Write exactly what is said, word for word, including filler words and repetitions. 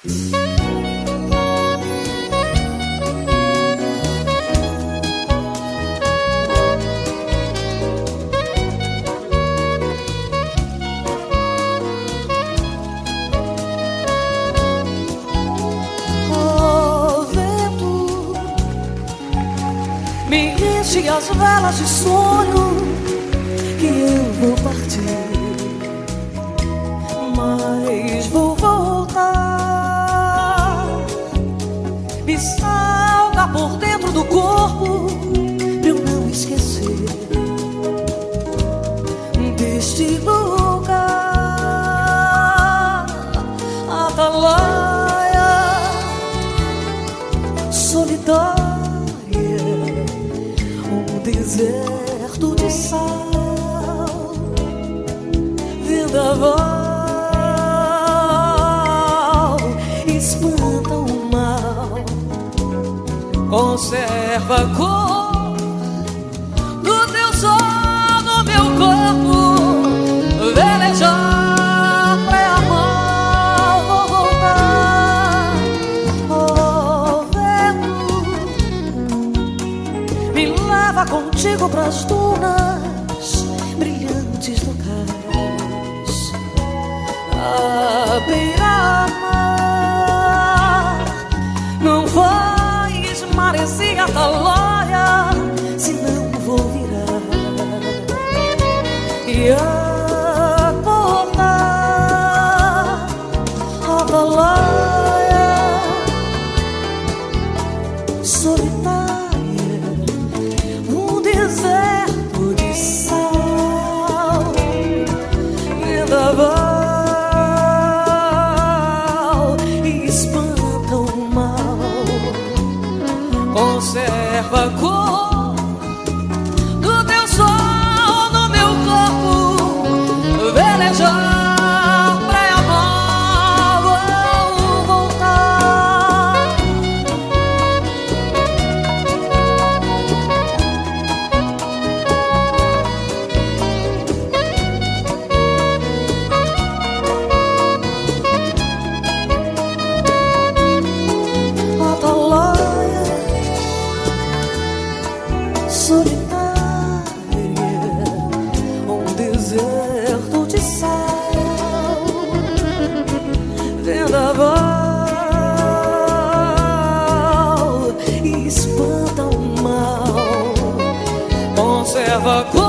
Me enche as velas de sonho que eu vou partir, mas vou voltar. Me salga por dentro do corpo pra eu não esquecer deste lugar. Atalaia solitária, deserto de sal, vendaval, espanta o mal, conserva a cor do teu sol no meu corpo, velejar pra amar, vou voltar. Oh, vento, me leva contigo pras dunas brilhantes do cais, à beira-mar. Não vais maresia Atalaia, senão vou virar e acordar. Atalaia solitária, deserto de sal, vendaval, espanta o mal, conserva a cor do teu sol no meu corpo, velejar pra amar, vou voltar. Solitária, um deserto de sal, vendaval, espanta o mal, conserva a cor